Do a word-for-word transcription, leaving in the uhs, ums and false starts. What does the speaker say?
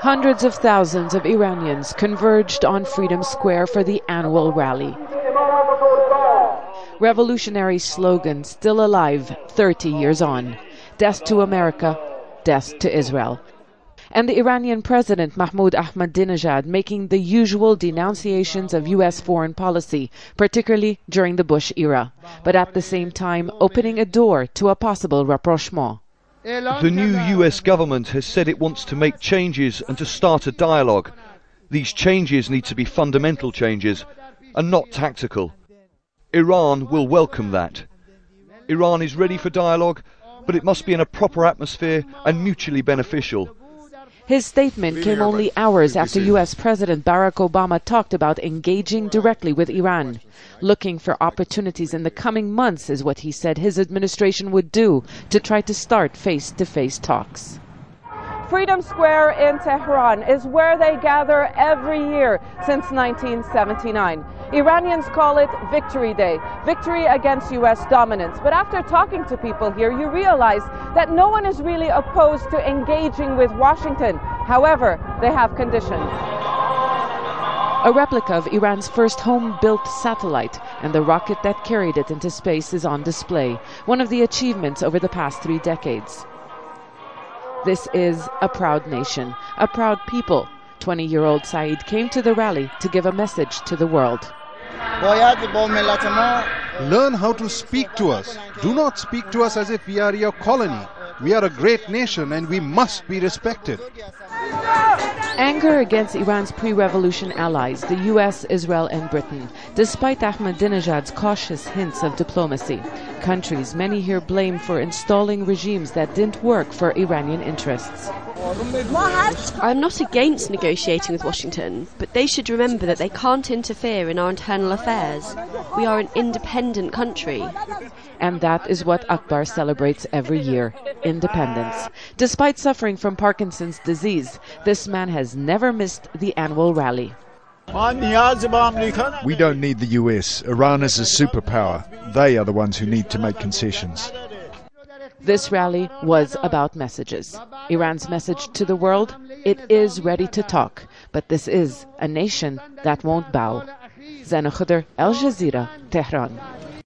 Hundreds of thousands of Iranians converged on Freedom Square for the annual rally. Revolutionary slogan still alive thirty years on. Death to America, death to Israel. And the Iranian President Mahmoud Ahmadinejad making the usual denunciations of U S foreign policy, particularly during the Bush era, but at the same time opening a door to a possible rapprochement. The new U S government has said it wants to make changes and to start a dialogue. These changes need to be fundamental changes and not tactical. Iran will welcome that. Iran is ready for dialogue, but it must be in a proper atmosphere and mutually beneficial. His statement came only hours after U S President Barack Obama talked about engaging directly with Iran. Looking for opportunities in the coming months is what he said his administration would do to try to start face-to-face talks. Freedom Square in Tehran is where they gather every year since nineteen seventy-nine. Iranians call it Victory Day, victory against U S dominance. But after talking to people here, you realize that no one is really opposed to engaging with Washington. However, they have conditions. A replica of Iran's first home-built satellite and the rocket that carried it into space is on display, one of the achievements over the past three decades. This is a proud nation, a proud people. twenty-year-old Saeed came to the rally to give a message to the world. Learn how to speak to us. Do not speak to us as if we are your colony. We are a great nation and we must be respected. Anger against Iran's pre-revolution allies, the U S, Israel and Britain, despite Ahmadinejad's cautious hints of diplomacy. Countries many here blame for installing regimes that didn't work for Iranian interests. I'm not against negotiating with Washington, but they should remember that they can't interfere in our internal affairs. We are an independent country. And that is what Akbar celebrates every year, independence. Despite suffering from Parkinson's disease, this man has never missed the annual rally. We don't need the U S. Iran is a superpower. They are the ones who need to make concessions. This rally was about messages. Iran's message to the world, it is ready to talk, but this is a nation that won't bow. Zaina Khudr, Al Jazeera, Tehran.